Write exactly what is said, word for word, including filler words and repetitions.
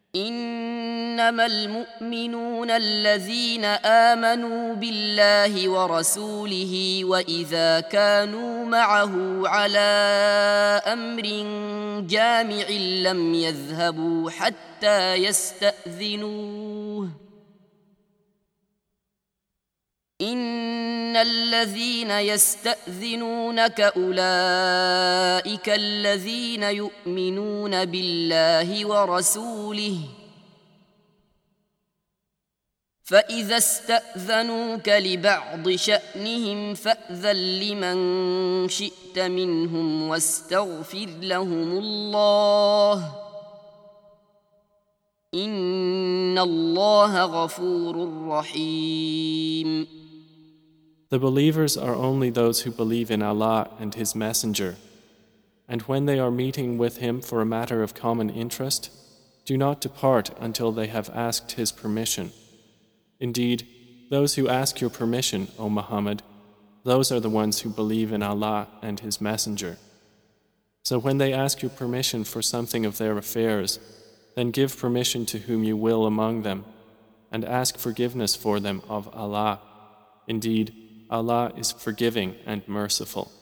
إنما المؤمنون الذين آمنوا بالله ورسوله وإذا كانوا معه على أمر جامع لم يذهبوا حتى يستأذنوه إن الذين يستأذنونك أولئك الذين يؤمنون بالله ورسوله فإذا استأذنوك لبعض شأنهم فأذن لمن شئت منهم واستغفر لهم الله إن الله غفور رحيم. The believers are only those who believe in Allah and His Messenger, and when they are meeting with Him for a matter of common interest, do not depart until they have asked His permission. Indeed, those who ask your permission, O Muhammad, those are the ones who believe in Allah and His Messenger. So when they ask your permission for something of their affairs, then give permission to whom you will among them, and ask forgiveness for them of Allah. Indeed, Allah is forgiving and merciful.